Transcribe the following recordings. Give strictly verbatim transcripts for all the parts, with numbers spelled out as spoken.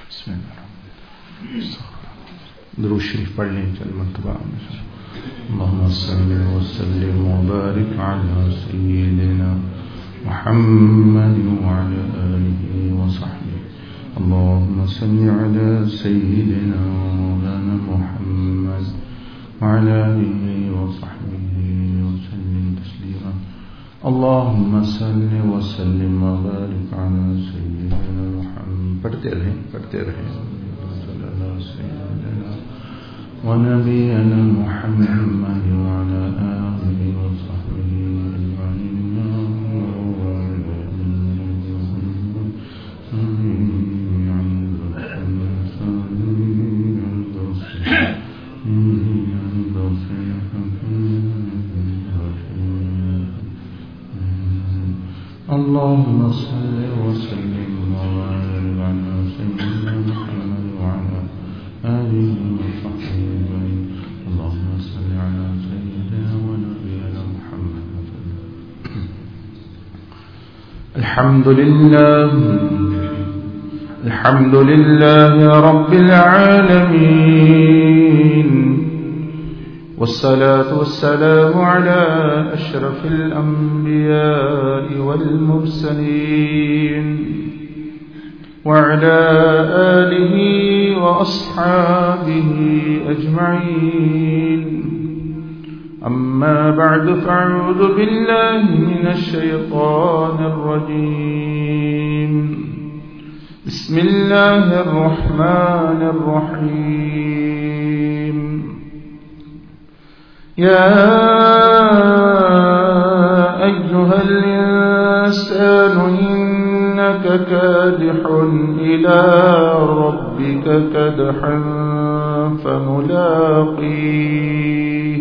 दुरूद शरीफ पढ़ लें चल मरतबा। अल्लाहुम्मा सल्लि व सल्लिम व बारिक अला सय्यिदिना मुहम्मद व अला आलिहि व सहबिहि। अल्लाहुम्मा सल्लि अला सय्यिदिना मौलाना मुहम्मद व अला आलिहि व सहबिहि व सल्लिम तस्लीमा। अल्लाहुम्मा सल्लि व सल्लिम व बारिक अला सय्यिदिना मुहम्मद। पढ़ते रहें पढ़ते रहें। व नबीना मुहम्मद व अला आलिहि व सहबिहि اللهم صل وسلم وبارك على سيدنا محمد وعلى آله وصحبه أجمعين. اللهم صل على سيدنا ونبينا محمد. الحمد لله الحمد لله رب العالمين، والصلاة والسلام على أشرف الأنبياء والمرسلين وعلى آله وأصحابه أجمعين. أما بعد، فأعوذ بالله من الشيطان الرجيم. بسم الله الرحمن الرحيم. يا أيها الإنسان إنك كادح إلى ربك كدحا فملاقيه.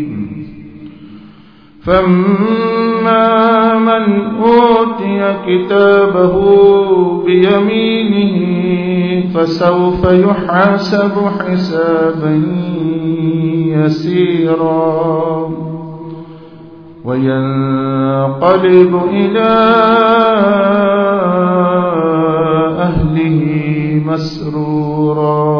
فأما من أوتي كتابه بيمينه فسوف يحاسب حسابا يسيرا وينقلب إلى أهله مسرورا.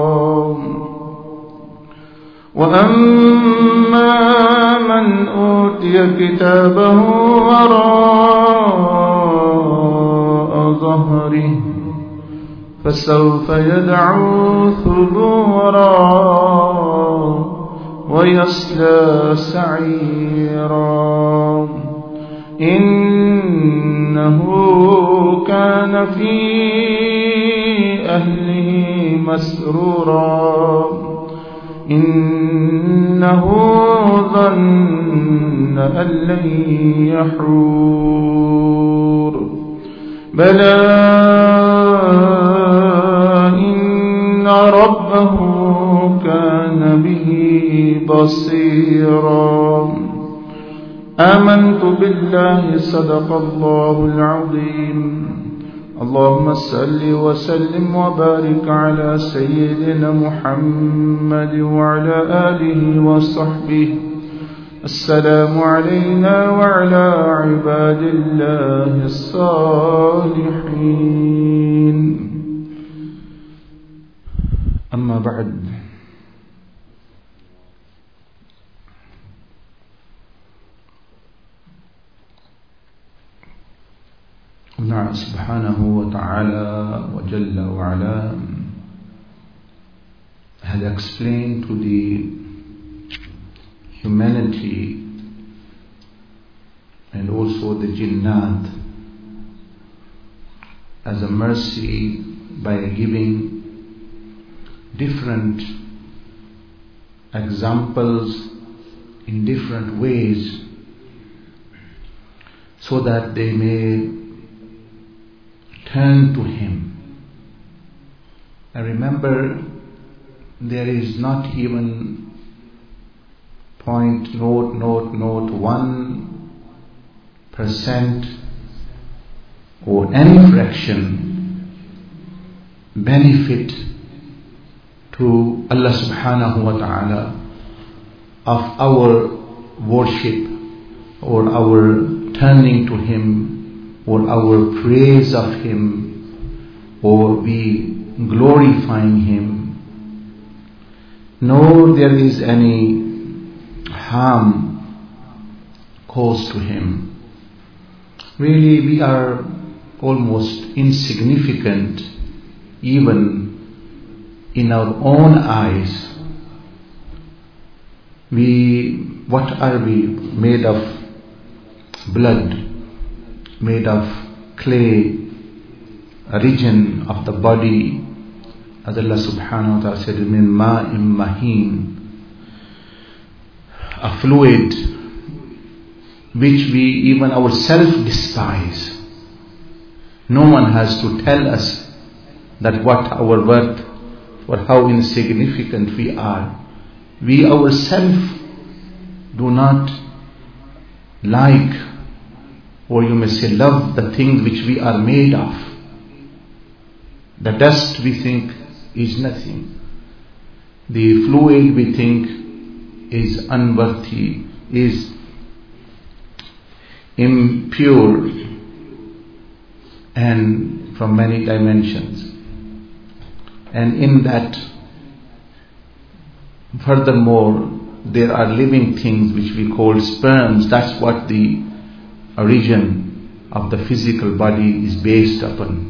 وأما من أوتي كتابه وراء ظهره فسوف يدعو ثبورا ويصلى سعيرا. إنه كان في أهله مسرورا. إنه ظن أن لن يحور. بلى إن ربه كان به بصيرا. آمنت بالله، صدق الله العظيم. اللهم صل وسلم وبارك على سيدنا محمد وعلى آله وصحبه. السلام علينا وعلى عباد الله الصالحين. أما بعد، Allah subhanahu wa ta'ala wa jalla wa ala had explained to the humanity and also the jinnat as a mercy by giving different examples in different ways so that they may turn to Him. And remember, there is not even point, note, note, note, one percent or any fraction benefit to Allah subhanahu wa ta'ala of our worship or our turning to Him or our praise of Him, or we glorifying Him, nor there is any harm caused to Him. Really, we are almost insignificant even in our own eyes. We, what are we? Made of blood, made of clay, a region of the body, as Allah subhanahu wa ta'ala said, min ma'im maheen, a fluid which we even ourselves despise. No one has to tell us that what our worth or how insignificant we are. We ourselves do not like, or you may say love, the things which we are made of. The dust we think is nothing. The fluid we think is unworthy, is impure, and from many dimensions. And in that, furthermore, there are living things which we call sperms. That's what the origin of the physical body is based upon.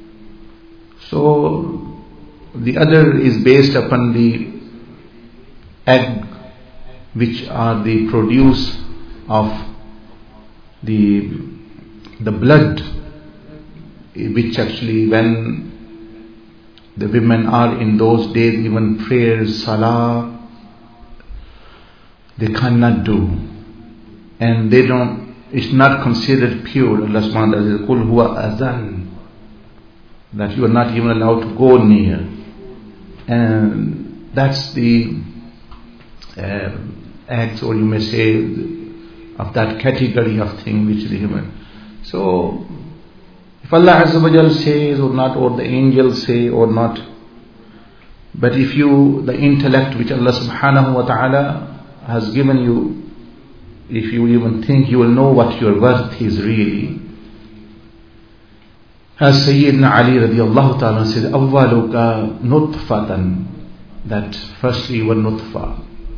So the other is based upon the egg, which are the produce of the the blood, which actually, when the women are in those days, even prayers, salah, they cannot do, and they don't. It's not considered pure. Allah subhanahu wa ta'ala says, "Qul huwa azan," that you are not even allowed to go near, and that's the uh, acts, or you may say, of that category of thing which the human. So, if Allah Azza wa Jal says or not, or the angels say or not, but if you, the intellect which Allah subhanahu wa ta'ala has given you, if you even think, you will know what your worth is really. As Sayyidina Ali radiallahu ta'ala said, awwaluka nutfatan, that firstly you were nutfa,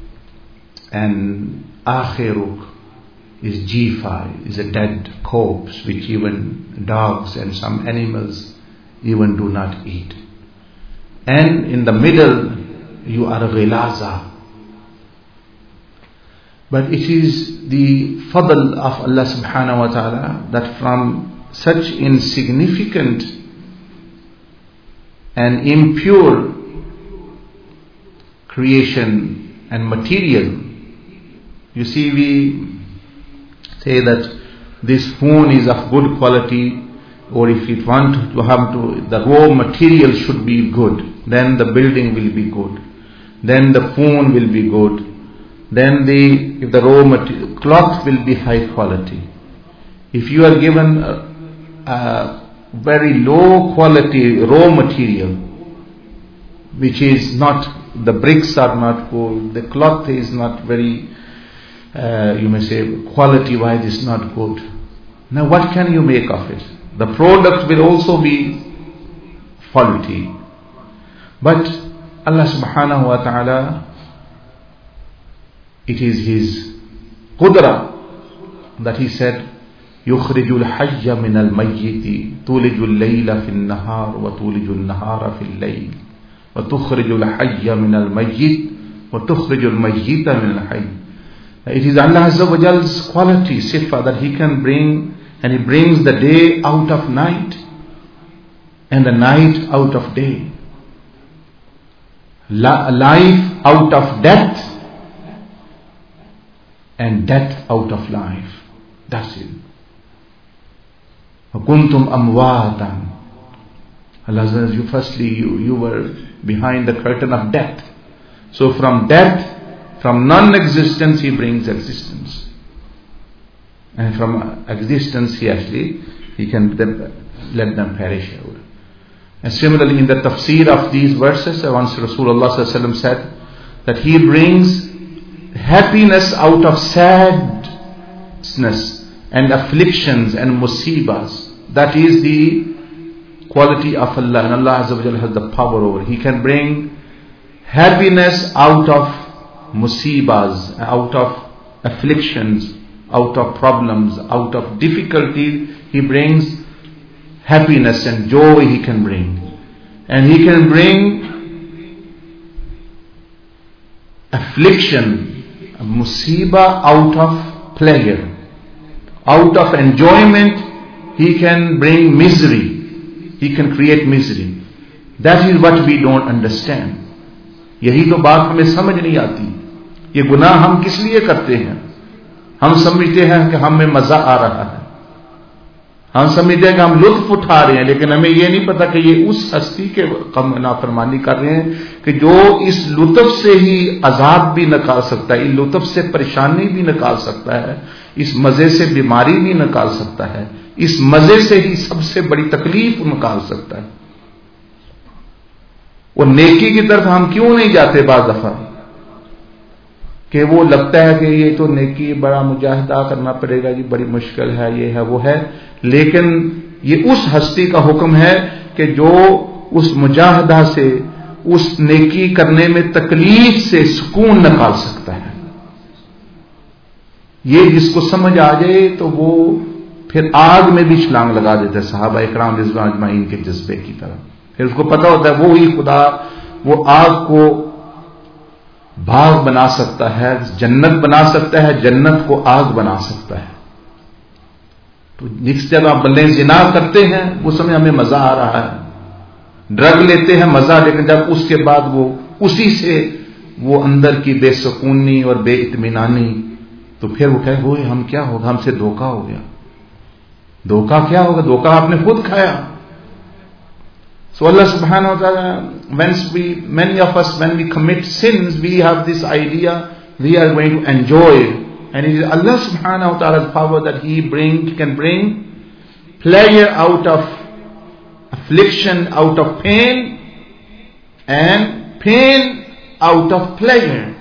and akhiruk is jifa, is a dead corpse which even dogs and some animals even do not eat. And in the middle you are a ghilaza. But it is the fadl of Allah subhanahu wa ta'ala that from such insignificant and impure creation and material, you see, we say that this phone is of good quality, or if you want to have to, the raw material should be good, then the building will be good, then the phone will be good, then the if the raw material, cloth will be high quality. If you are given a, a very low quality raw material, which is not, the bricks are not good, the cloth is not very, uh, you may say, quality wise is not good. Now what can you make of it? The product will also be faulty. But Allah subhanahu wa ta'ala, it is His qudra that He said, يُخْرِجُ الْحَيَّ مِنَ الْمَيِّتِ تُولِجُ اللَّيْلَ فِي النَّهَارِ وَتُولِجُ النَّهَارَ فِي اللَّيْلِ وَتُخْرِجُ الْحَيَّ مِنَ الْمَيِّتِ وَتُخْرِجُ الْمَيِّتَ مِنَ الْحَيِّ. It is Allah Azza wa Jal's quality, sifa, that He can bring, and He brings the day out of night and the night out of day, La- life out of death and death out of life. That's it. وَكُنْتُمْ أَمْوَاتًا. Allah says, you firstly, you, you were behind the curtain of death. So from death, from non-existence, He brings existence. And from existence, He actually, He can then let them perish out. And similarly, in the tafsir of these verses, once Rasulullah sallallahu alaihi wasallam said that He brings happiness out of sadness and afflictions and musibas. That is the quality of Allah, and Allah Azza wa Jalla has the power over. He can bring happiness out of musibas, out of afflictions, out of problems, out of difficulties. He brings happiness and joy He can bring. And He can bring affliction, musibah out of pleasure. Out of enjoyment, He can bring misery. He can create misery. That is what we don't understand. यही तो बात हमें समझ नहीं आती. ये गुनाह हम किस लिए करते हैं? हम समझते हैं कि हमें मजा आ रहा है, हम समझते हैं कि हम लुत्फ उठा रहे हैं, लेकिन हमें यह नहीं पता कि ये उस हस्ती के कम नाफरमानी कर रहे हैं कि जो इस लुत्फ से ही अजाब भी निकाल सकता है, इस लुत्फ से परेशानी भी निकाल सकता है, इस मजे से बीमारी भी निकाल सकता है, इस मजे से ही सबसे बड़ी तकलीफ निकाल सकता है. वो नेकी की तरफ हम क्यों नहीं जाते बाज़ दफा कि वो लगता है कि ये तो नेकी बड़ा मुजाहिदा करना पड़ेगा जी, बड़ी मुश्किल है, ये है वो है, लेकिन ये उस हस्ती का हुक्म है कि जो उस मुजाहिदा से, उस नेकी करने में तकलीफ से सुकून निकाल सकता है. ये जिसको समझ आ जाए तो वो फिर आग में भी छलांग लगा देते हैं, सहाबा इकराम रिज़वान अजमाइन के जज्बे की तरह. फिर उसको पता होता है वो ही खुदा वो आग को बाग बना सकता है, जन्नत बना सकता है, जन्नत को आग बना सकता है. तो जिस जब आप बंदे जिना करते हैं उस समय हमें मजा आ रहा है, ड्रग लेते हैं मजा, लेकिन जब उसके बाद वो उसी से वो अंदर की बेसुकूनी और बेइत्मीनानी, तो फिर वो कहे वो हम क्या होगा, हमसे धोखा हो गया. धोखा क्या होगा? धोखा आपने खुद खाया. So Allah subhanahu wa ta'ala, when we, many of us, when we commit sins, we have this idea we are going to enjoy it. And it is Allah subhanahu wa ta'ala's power that He bring, He can bring pleasure out of affliction, out of pain, and pain out of pleasure.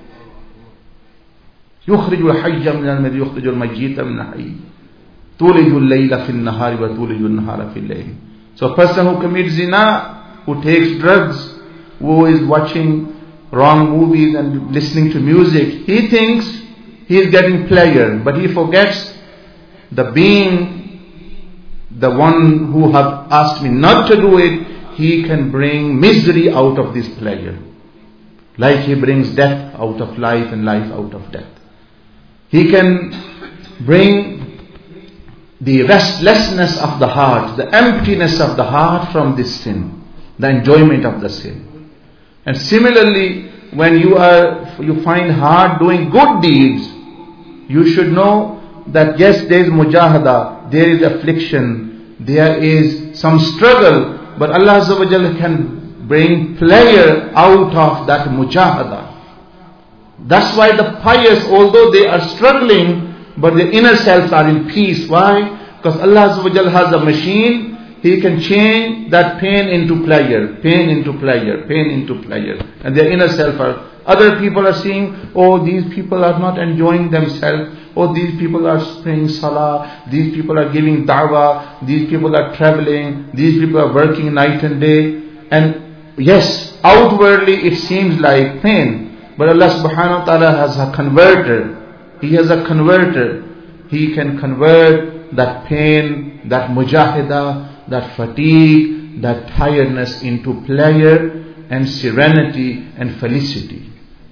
يخرج الحي من الميت يخرج الميت من الحي تولج الليل في النهار وتولج النهار في الليل. So a person who commits zina, who takes drugs, who is watching wrong movies and listening to music, he thinks he is getting pleasure, but he forgets the being, the one who have asked me not to do it, he can bring misery out of this pleasure. Like he brings death out of life and life out of death. He can bring the restlessness of the heart, the emptiness of the heart from this sin, the enjoyment of the sin. And similarly, when you are, you find hard doing good deeds, you should know that yes, there is mujahada, there is affliction, there is some struggle, but Allah Azza wa Jalla can bring pleasure out of that mujahada. That's why the pious, although they are struggling, but their inner selves are in peace. Why? Because Allah Azza wa Jalla has a machine. He can change that pain into pleasure, pain into pleasure, pain into pleasure. And their inner self are, other people are seeing, oh, these people are not enjoying themselves. Oh, these people are praying salah. These people are giving da'wah. These people are traveling. These people are working night and day. And yes, outwardly it seems like pain. But Allah subhanahu wa ta'ala has a converter. He has a converter. He can convert that pain, that mujahida, that fatigue, that tiredness into pleasure and serenity and felicity.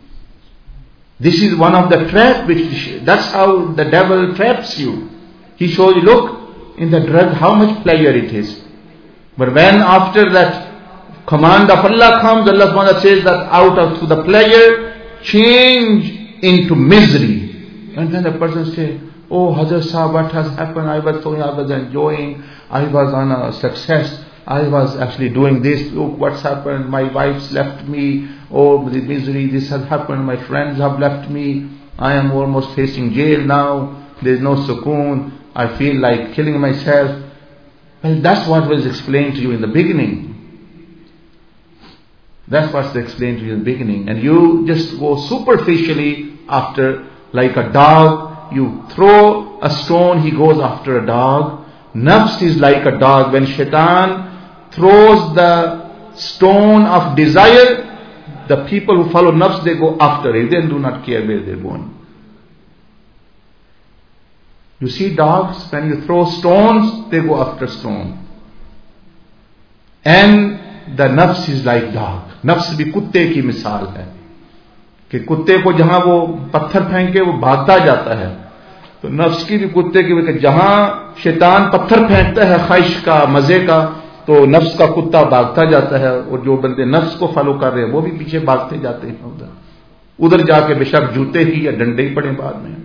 This is one of the traps which, that's how the devil traps you. He shows you, look, in the drug how much pleasure it is. But when after that command of Allah comes, Allah subhanahu wa ta'ala says that out of to the pleasure, change into misery. And then the person says, oh Hazrat Sahab, what has happened? I was so, I was enjoying, I was on a success, I was actually doing this, look what's happened, my wife's left me, oh the misery, this has happened, my friends have left me, I am almost facing jail now, there is no sukoon, I feel like killing myself. Well, that's what was explained to you in the beginning. That's what's explained to you in the beginning. And you just go superficially after, like a dog. You throw a stone, he goes after a dog. Nafs is like a dog. When shaitan throws the stone of desire, the people who follow nafs, they go after it. They do not care where they're going. You see dogs, when you throw stones, they go after stone. And the nafs is like dog. नफ्स भी कुत्ते की मिसाल है कि कुत्ते को जहां वो पत्थर फेंके वो भागता जाता है, तो नफ्स की भी कुत्ते की भी, जहां शैतान पत्थर फेंकता है ख्वाहिश का, मजे का, तो नफ्स का कुत्ता भागता जाता है, और जो बंदे नफ्स को फॉलो कर रहे हैं वो भी पीछे भागते जाते हैं उधर उधर जाके बेशक जूते ही या डंडे ही पड़े बाद में.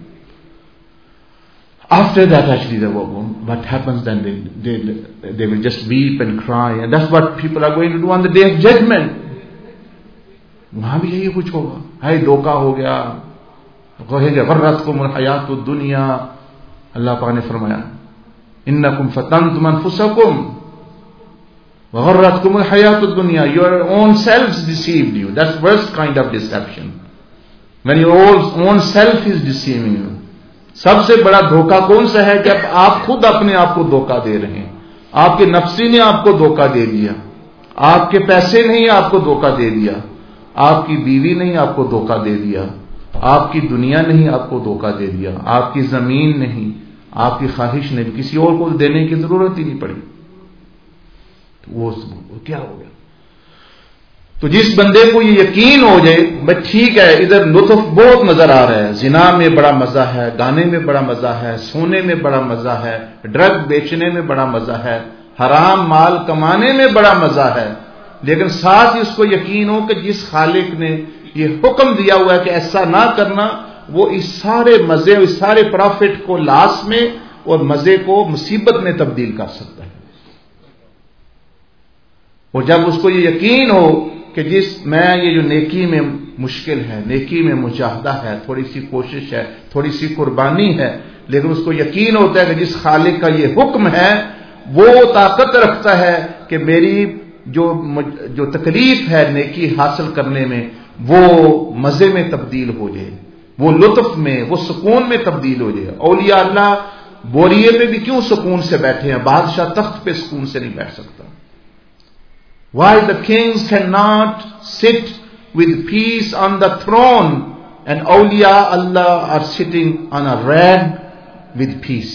After that, actually, the, what happens then? They, they, they will just weep and cry, and that's what people are going to do on the day of judgment. वहां भी यही कुछ होगा. हाय धोखा हो गया, कहेंगे गर्रतकुम हयातुद दुनिया. अल्लाह पाक ने फरमाया इन्नकुम फतनतुम अनफुसकुम व गर्रतकुम हयातुद दुनिया. Your own selves deceived you. That's the worst kind of deception. When your own self is deceiving you. सबसे बड़ा धोखा कौन सा है कि आप खुद अपने आप को धोखा दे रहे हैं. आपके नफ्सी ने आपको धोखा दे दिया, आपके पैसे ने ही आपको धोखा दे दिया, आपकी बीवी ने ही आपको धोखा दे दिया, आपकी दुनिया ने ही आपको धोखा दे दिया, आपकी जमीन नहीं, आपकी ख्वाहिश ने, किसी और को देने की जरूरत ही नहीं पड़ी. तो वो, वो क्या हो गया. तो जिस बंदे को ये यकीन हो जाए, भाई ठीक है इधर लुत्फ बहुत नजर आ रहा है, जिना में बड़ा मजा है, गाने में बड़ा मजा है, सोने में बड़ा मजा है, ड्रग बेचने में बड़ा मजा है, हराम माल कमाने में बड़ा मजा है, लेकिन साथ ही उसको यकीन हो कि जिस खालिक ने ये हुक्म दिया हुआ है कि ऐसा ना करना, वो इस सारे मजे, इस सारे प्रॉफिट को लाश में और मजे को मुसीबत में तब्दील कर सकता है. और जब उसको ये यकीन हो कि जिस मैं ये जो नेकी में मुश्किल है, नेकी में मुजाहदा है, थोड़ी सी कोशिश है, थोड़ी सी कुर्बानी है, लेकिन उसको यकीन होता है कि जिस खालिक का ये हुक्म है वो ताकत रखता है कि मेरी जो जो तकलीफ है नेकी हासिल करने में, वो मजे में तब्दील हो जाए, वो लुत्फ में, वो सुकून में तब्दील हो जाए. औलिया अल्लाह बोरिये में भी क्यों सुकून से बैठे हैं, बादशाह तख्त पे सुकून से नहीं बैठ सकता. Why the kings cannot sit with peace on the throne and awliya Allah are sitting on a rag with peace.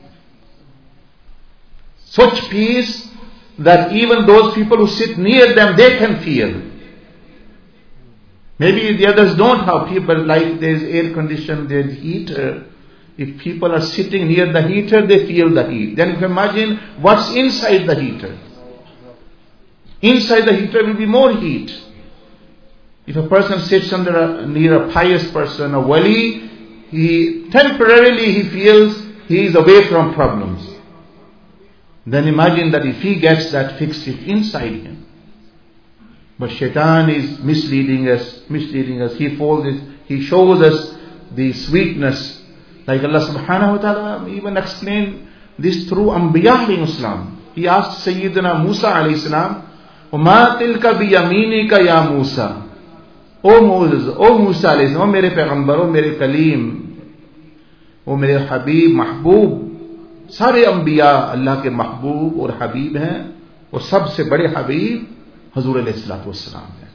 Such peace that even those people who sit near them, they can feel. Maybe the others don't have people, like there's air condition, there's heater. If people are sitting near the heater, they feel the heat. Then you can imagine what's inside the heater. Inside the heater will be more heat. If a person sits under a, near a pious person, a wali, he temporarily he feels he is away from problems. Then imagine that if he gets that fixed inside him. But shaitan is misleading us, misleading us. He folds it, he shows us the sweetness. Like Allah subhanahu wa ta'ala even explained this through Anbiya in Islam. He asked Sayyidina Musa alayhi salam, وَمَا تِلْكَ بِيَمِينِكَ يَا مُوسَى. O Moses, O Musa alayhi salam, O मेरे पैगंबर, O मेरे Kaleem, O मेरे हबीब, महबूब. सारे अंबिया अल्लाह के महबूब और हबीब हैं, और सबसे बड़े हबीब हजूर अलैहिस्सलातु वस्सलाम हैं.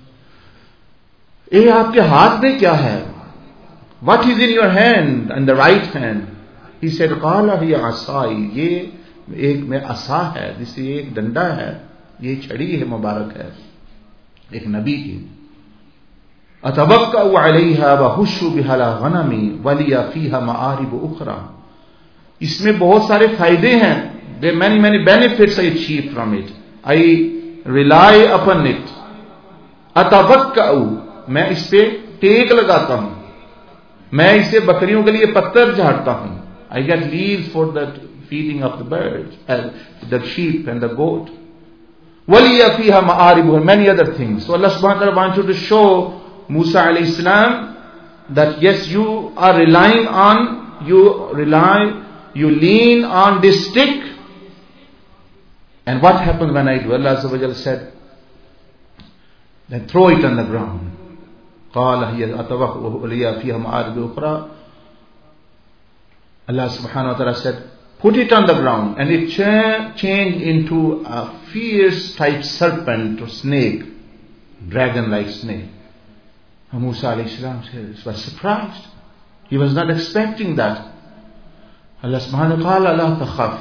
ये आपके हाथ में क्या है? What is in your hand, in the right hand? He said, قَالَ هِيَ عَصَاي. ये एक में असा है, जिससे एक डंडा है, ये छड़ी है मुबारक है एक नबी की. अतवक्कउ अलैहा वहुश्शु बिहा अला गनमी वलिया फीहा मआरिब उखरा. इसमें बहुत सारे फायदे हैं. There are many many benefits I achieve from it. I rely upon it. अतवक्कउ, मैं इस पे टेक लगाता हूं, मैं इसे बकरियों के लिए पत्थर झाड़ता हूं. I get leaves for the feeding of the birds, and the sheep and the goat. وَلِيَ فِيهَا مَآرِبُ, and many other things. So Allah subhanahu wa ta'ala wants you to show Musa alayhi salam that yes, you are relying on, you rely, you lean on this stick. And what happens when I do? Allah Azza wa Jalla said, then throw it on the ground. قَالَ هِيَ أَتَوَقْ وَلِيَ فِيهَا مَآرِبُ أُخْرَى. Allah subhanahu wa ta'ala said, put it on the ground, and it cha- changed into a fierce type serpent or snake, dragon-like snake. And Musa alayhi salam was surprised. He was not expecting that. Allah subhanahu wa ta'ala, la takhaf.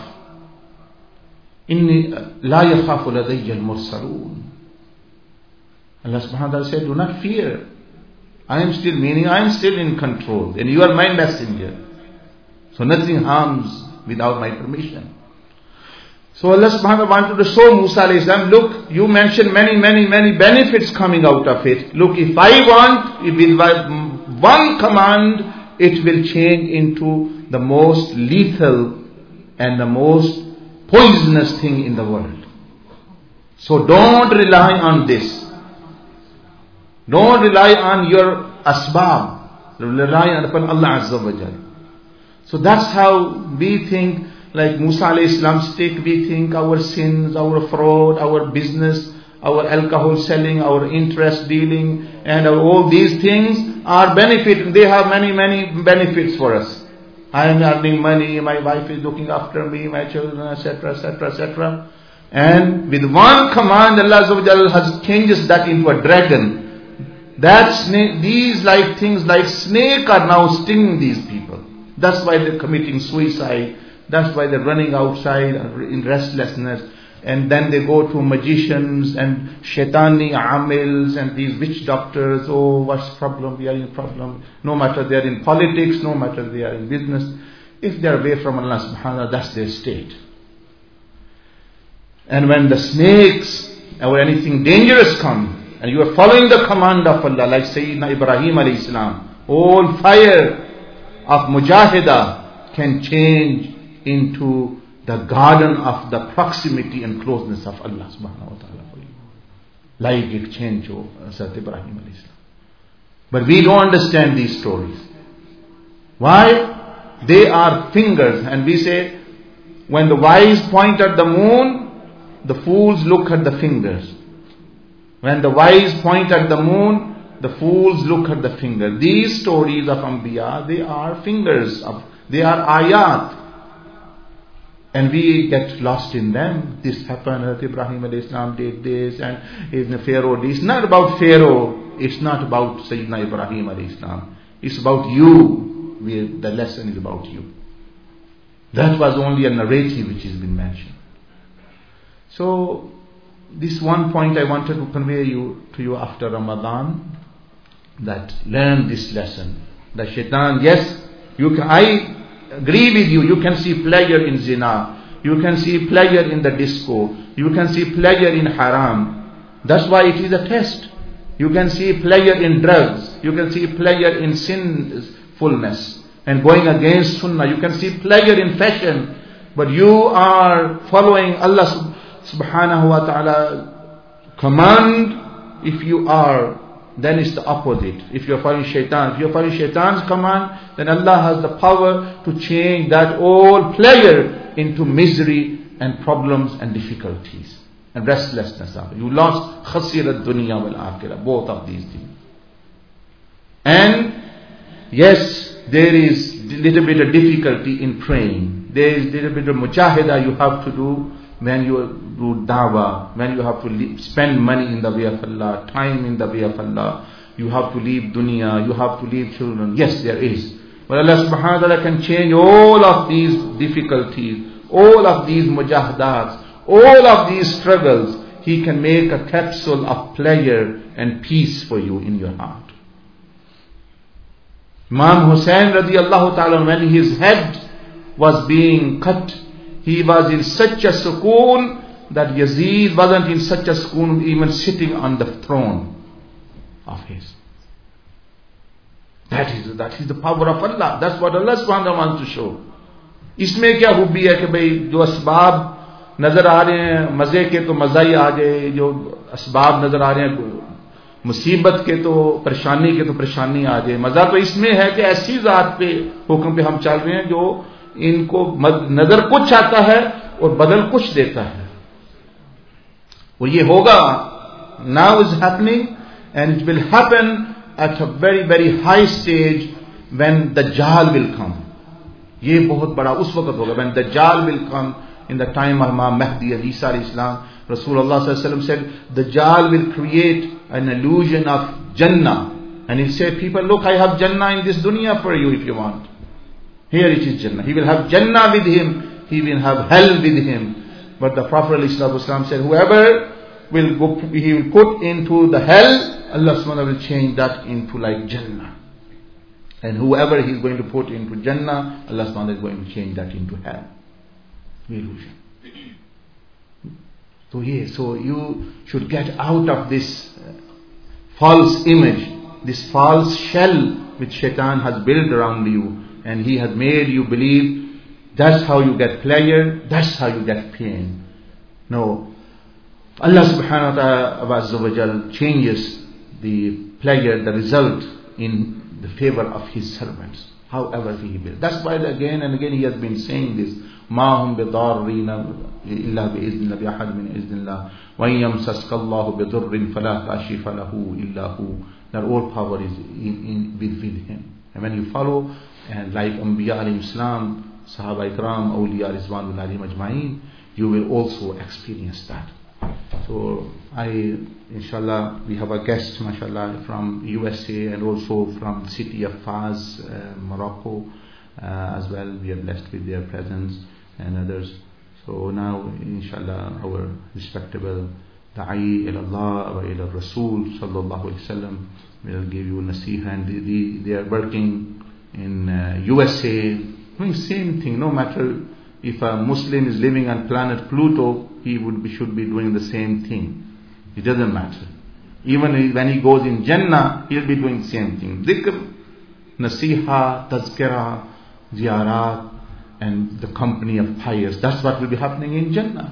Inni la yakhafu ladayya al-mursalun. Allah subhanahu wa ta'ala said, do not fear. I am still, meaning I am still in control, and you are my messenger. So nothing harms without my permission. So Allah subhanahu wa ta'ala wanted to show Musa alayhi salam, look, you mentioned many, many, many benefits coming out of it. Look, if I want, if with one command, it will change into the most lethal and the most poisonous thing in the world. So don't rely on this. Don't rely on your asbab. Rely upon Allah Azza wa Jal. So that's how we think, like Musa alayhi salam's stick, we think our sins, our fraud, our business, our alcohol selling, our interest dealing, and all these things are benefit. They have many, many benefits for us. I am earning money, my wife is looking after me, my children, et cetera, et cetera, et cetera. And with one command, Allah Azza wa Jal has changes that into a dragon. That snake, these like things like snake are now stinging these people. That's why they're committing suicide. That's why they're running outside in restlessness. And then they go to magicians and shaitani amils and these witch doctors. Oh, what's the problem? We are in problem. No matter they are in politics, no matter they are in business. If they are away from Allah subhanahu wa ta'ala, that's their state. And when the snakes or anything dangerous come, and you are following the command of Allah, like Sayyidina Ibrahim alayhi salam, all fire of mujahida can change into the garden of the proximity and closeness of Allah subhanahu wa ta'ala for you. Like it changed to Sayyidina Ibrahim alayhi salam. But we don't understand these stories. Why? They are fingers, and we say, when the wise point at the moon, the fools look at the fingers. When the wise point at the moon, the fools look at the finger. These stories of Anbiya, they are fingers, of, they are ayat. And we get lost in them. This happened, Ibrahim alayhi salam did this, and Ibn Pharaoh did. It's not about Pharaoh. It's not about Sayyidina Ibrahim alayhi salam. It's about you. We, the lesson is about you. That was only a narrative which has been mentioned. So, this one point I wanted to convey you to you after Ramadan, that learn this lesson. The shaitan, yes, you can, I agree with you, you can see pleasure in zina, you can see pleasure in the disco, you can see pleasure in haram. That's why it is a test. You can see pleasure in drugs, you can see pleasure in sinfulness and going against sunnah, you can see pleasure in fashion, but you are following Allah subhanahu wa ta'ala command. If you are, then it's the opposite. If you're following shaitan, if you're following shaitan's command, then Allah has the power to change that all pleasure into misery and problems and difficulties and restlessness. You lost khasir ad-dunya wal akhirah, both of these things. And yes, there is a little bit of difficulty in praying. There is a little bit of mujahida you have to do when you do dawah, when you have to leave, spend money in the way of Allah, time in the way of Allah, you have to leave dunya, you have to leave children. Yes, there is. But Allah subhanahu wa ta'ala can change all of these difficulties, all of these mujahadats, all of these struggles. He can make a capsule of pleasure and peace for you in your heart. Imam Hussain radiallahu ta'ala, when his head was being cut, he was in such a sukoon that Yazid wasn't in such a sukoon even sitting on the throne of his. That is, that is the power of Allah. That's what Allah subhanahu wa ta'ala wants to show. इसमें क्या खूबी है कि भाई जो असबाब नजर आ रहे हैं मजे के तो मजा ही आ जाए, जो असबाब नजर आ रहे हैं मुसीबत के तो परेशानी के तो परेशानी आ जाए. मजा तो इसमें है कि ऐसी जात पे हुक्म पे हम चल रहे हैं जो इनको नजर कुछ आता है और बदल कुछ देता है. और ये होगा, now is happening, and it will happen at a very very high stage when the Dajjal will come. ये बहुत बड़ा उस वक्त होगा, when Dajjal will come in the time of Imam Mahdi and Isa alayhi salam. Rasulullah sallallahu alaihi wasallam said, Dajjal will create an illusion of Jannah. And he'll say, people, look, I have Jannah in this dunya for you if you want. Here it is Jannah. He will have Jannah with him. He will have hell with him. But the Prophet ﷺ said, whoever will go, he will put into the hell, Allah subhanahu wa ta'ala will change that into like Jannah. And whoever he is going to put into Jannah, Allah subhanahu wa ta'ala is going to change that into hell. Illusion. So yes, so you should get out of this false image, this false shell which Shaitan has built around you, and he has made you believe that's how you get pleasure, that's how you get pain. No. Allah subhanahu wa ta'ala changes the pleasure, the result in the favor of his servants, however he will. That's why again and again he has been saying this. مَا هُمْ بِضَارِّينَ إِلَّا بِإِذْنِ اللَّهِ بِأَحَدٍ مِنْ إِذْنِ اللَّهِ وَإِنْ يَمْسَسْكَ اللَّهُ بِضُرٍّ فَلَا كَاشِفَ لَهُ إِلَّا هُوَ. That all power is in, in, with, with him. And when you follow, and like Anbiya alayhi salam, Sahaba Ikram, Awliya Rizwanul alayhim ajma'in, you will also experience that. So I, inshallah, we have a guest, mashallah, from U S A and also from the city of Faz, uh, Morocco, uh, as well. We are blessed with their presence and others. So now, inshallah, our respectable Da'i ilallah wa ila Rasul sallallahu alayhi wa sallam will give you nasiha, and they, they, they are working in uh, U S A, doing same thing. No matter if a Muslim is living on planet Pluto, he would be, should be doing the same thing. It doesn't matter. Even when he goes in Jannah, he'll be doing the same thing. Dhikr, nasiha, tazkirah, ziyarat, and the company of pious. That's what will be happening in Jannah.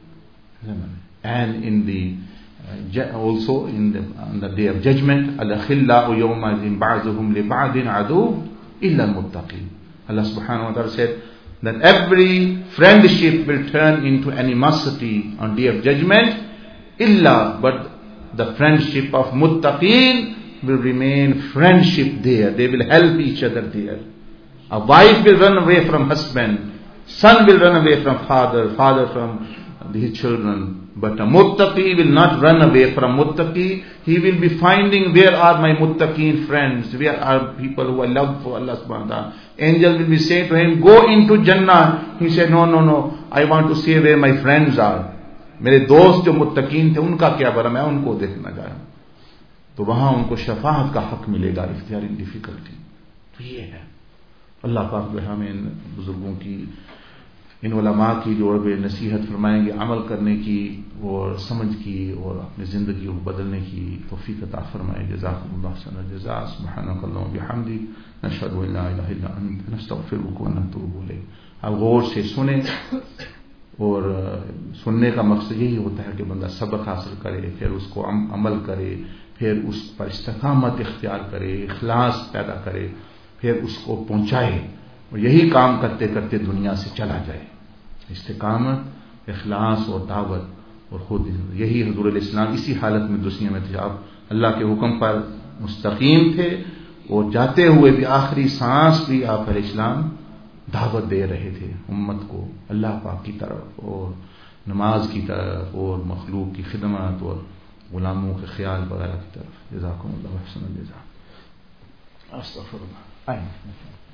And in the uh, also in the, on the day of judgment, al-khillau yawma idhin ba'dhuhum li ba'din adu illa al-muttaqin. Allah subhanahu wa ta'ala said that every friendship will turn into animosity on day of judgment, illa, but the friendship of muttaqin will remain friendship there. They will help each other there. A wife will run away from husband, son will run away from father, father from his children. But a muttaqi will not run away from muttaqi. He will be finding, where are my muttaqeen friends? Where are people who are loved for Allah subhanahu wa ta'ala? Angel will be saying to him, go into Jannah. He said, no, no, no. I want to see where my friends are. मेरे दोस्त जो मुत्तकीन थे उनका क्या बरा, मैं उनको देखना जा रहा हूं. तो वहां उनको शफाअत का हक मिलेगा इख्तियार इन डिफिकल्टी. तो ये है अल्लाह पाक जो हमें इन बुजुर्गों की, इन उलमा की जो वे नसीहत फरमाएंगे, अमल करने की और समझ की और अपनी ज़िंदगी को बदलने की तौफीक अता फरमाए. जज़ाकुमुल्लाह खैरल जज़ा. सुब्हानकल्लाहु व बिहम्दिक, नशहदु अन ला इलाहा इल्ला अंत, नस्तगफिरुका व नतूबु इलैक. आप गौर से सुने, और सुनने का मकसद यही होता है कि बंदा सबक हासिल करे, फिर उसको अमल करे, फिर उस पर इस्तिकामत इख्तियार करे, इखलास पैदा करे, फिर उसको पहुंचाए, और यही काम करते करते दुनिया से चला जाए. इस्तिकामत, इखलास और दावत, और खुद यही हुजूर इस्लाम इसी हालत में दुनिया में थे. आप अल्लाह के हुक्म पर मुस्तकीम थे, और जाते हुए भी आखिरी सांस भी आप इस्लाम दावत दे रहे थे उम्मत को अल्लाह पाक की तरफ, और नमाज की तरफ, और मखलूक की खिदमत, और गुलामों के ख्याल वगैरह की तरफ. जज़ाकुमुल्लाह अहसन जज़ा. अस्तगफिरुल्लाह.